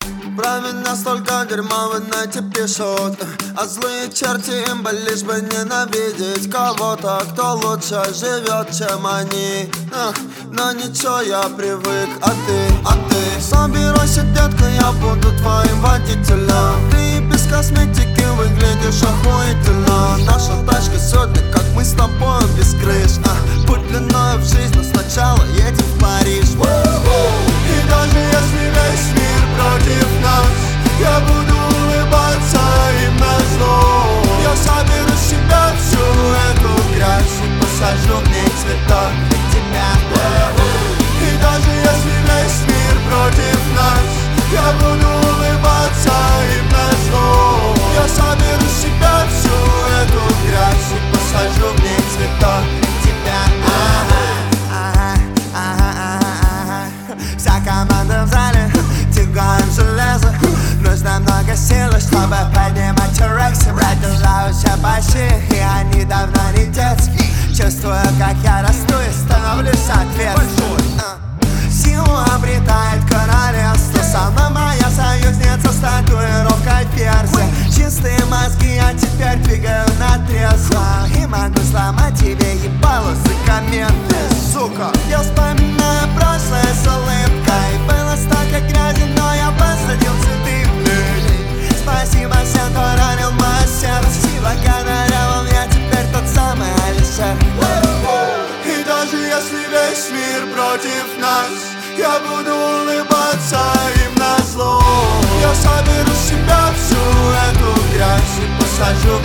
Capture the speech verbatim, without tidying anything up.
Про меня столько дерьма в инете пишут, а злые черти им бы лишь бы ненавидеть кого-то, кто лучше живет, чем они. Эх, но ничего, я привык, а ты, а ты собирайся, детка, я буду твоим водителем. Ты без косметики выглядишь охуительно. Наша тачка сегодня, как мы с тобой без крыш. а, Путь длиною в жизнь, но сначала едем в Париж. И даже если весь мир против нас, я буду улыбаться им назло. Я соберу с себя всю эту грязь и посажу в ней цветок для тебя. И даже если весь мир против нас, я буду улыбаться им назло. Я соберу с себя всю эту грязь и посажу в ней цветок для тебя. Вся команда в зале, тягаем железо. Нужно много силы, чтобы поднимать рексы. Продолжаются почти, и они давно не детские. Чувствую, как я расту и становлюсь ответственным. Силу обретает королевство. Сама моя союзница с татуировкой перса. Чистые мозги я теперь двигаю на трезво. И могу сломать тебе ебало за комменты, сука. Я вспоминаю прошлое с улыбкой. Было столько грязи, но я посадил цветы. Спасибо всем, кто ранил мое сердце. Благодаря вам я теперь тот самый Алишер. И даже если весь мир против нас, я буду улыбаться им назло. Я соберу с себя всю эту грязь и посажу